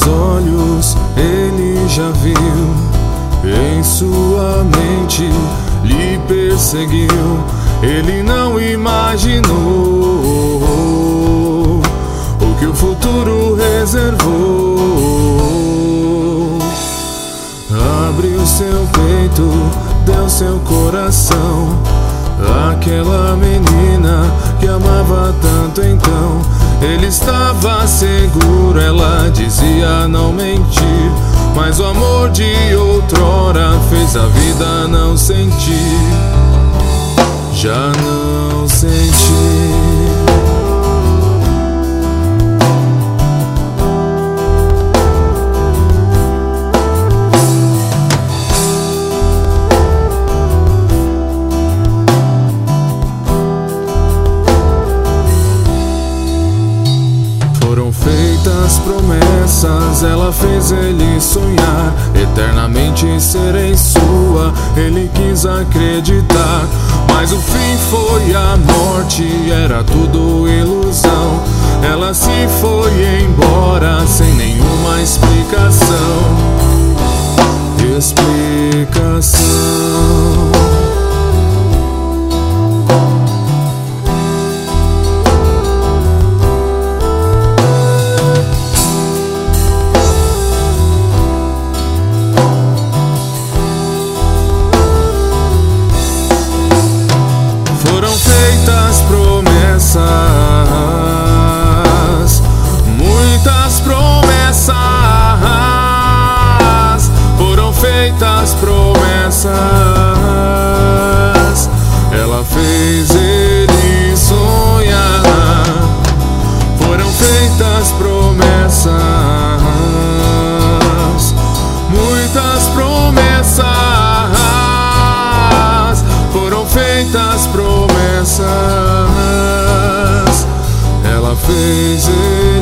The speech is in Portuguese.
olhos ele já viu, em sua mente lhe perseguiu. Ele não imaginou o que o futuro reservou. Abriu seu peito, deu seu coração àquela menina que amava tanto então. Ele estava seguro, ela dizia não mentir, mas o amor de outrora fez a vida não sentir, já não sentir. Foram feitas promessas, ela fez ele sonhar, eternamente serei sua, ele quis acreditar. Mas o fim foi a morte, era tudo ilusão. Ela se foi embora sem nenhuma explicação. Foram feitas promessas, muitas promessas. Foram feitas promessas, ela fez ele sonhar. Foram feitas promessas, muitas promessas. Foram feitas promessas, ela fez ele